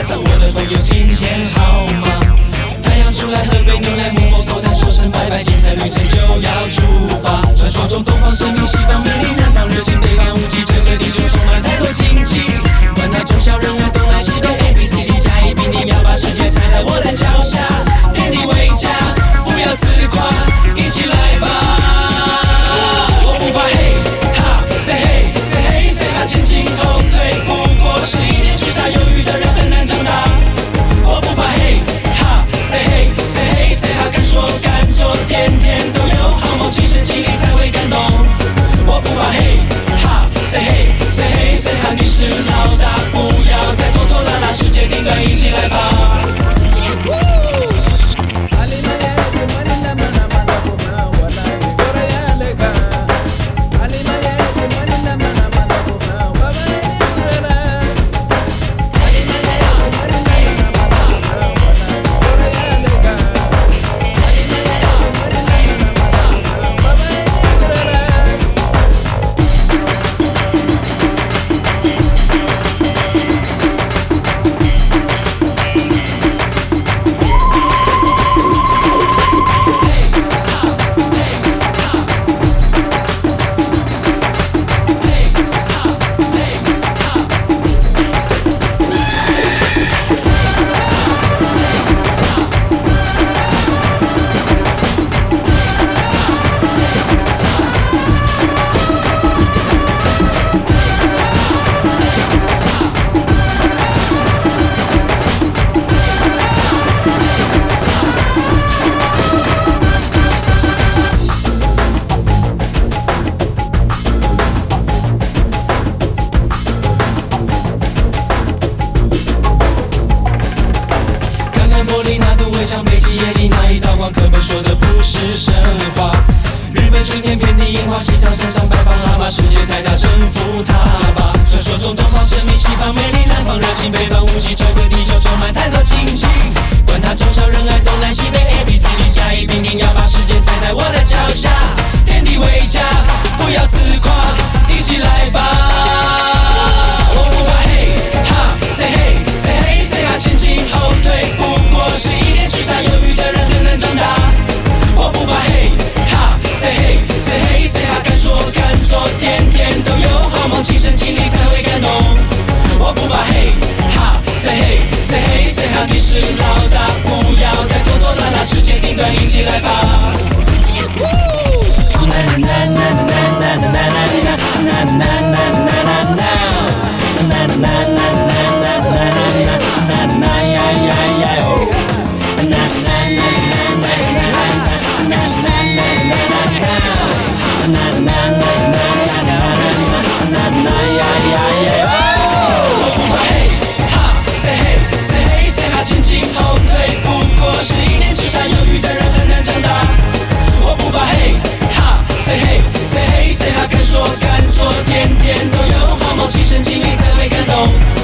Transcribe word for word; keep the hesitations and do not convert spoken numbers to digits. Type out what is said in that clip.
上我的朋友，今天好吗？太阳出来，喝杯牛奶，摸摸口袋，说声拜拜，精彩旅程就要出发。传说中东方神秘，西方魅力，南方热情，北方无极，这个地球充满太多惊奇。管他中小人爱，东南西北 A B C D， 甲乙丙丁，要把世界踩在我的脚下。天地为家，不要自夸，一起来吧！我不怕嘿哈 ，say hey say hey say 哈，前进后退，不过是一念之差，犹豫的人很难长大。我不怕嘿哈 ，say hey say hey say 哈，敢说敢做，天天都有好梦，亲身经历才会感动。我不怕嘿哈 ，say hey say hey say 哈，你是老大，不要再拖拖拉拉，世界顶端一起来吧！像北极夜里那一道光，课本说的不是神话。日本春天遍地樱花，西藏山上摆放喇嘛，世界太大，征服它吧。传说中东方神秘，西方美丽，南方热情，北方无极，这个地球充满太多惊奇。管他中小人爱，东南西北 A B C D， 甲乙丙丁，要把世界踩在我的脚下。天地为家，不要自夸，一起来吧！我不怕嘿哈 ，say hey say hey say 哈，前进后退，不过是一念之差，犹豫的人很难长大。我不怕嘿哈 ，say hey say hey say 哈，敢说敢做，天天都有好梦，亲身经历才会感动。我不怕嘿哈 ，say hey say hey say 哈，你是老大，不要再拖拖拉拉，世界顶端一起来吧！前进后退，不过是一念之差，犹豫的人很难长大。我不怕嘿哈 ，say hey say hey say 哈，敢说敢做，天天都有好梦，亲身经历才会感动。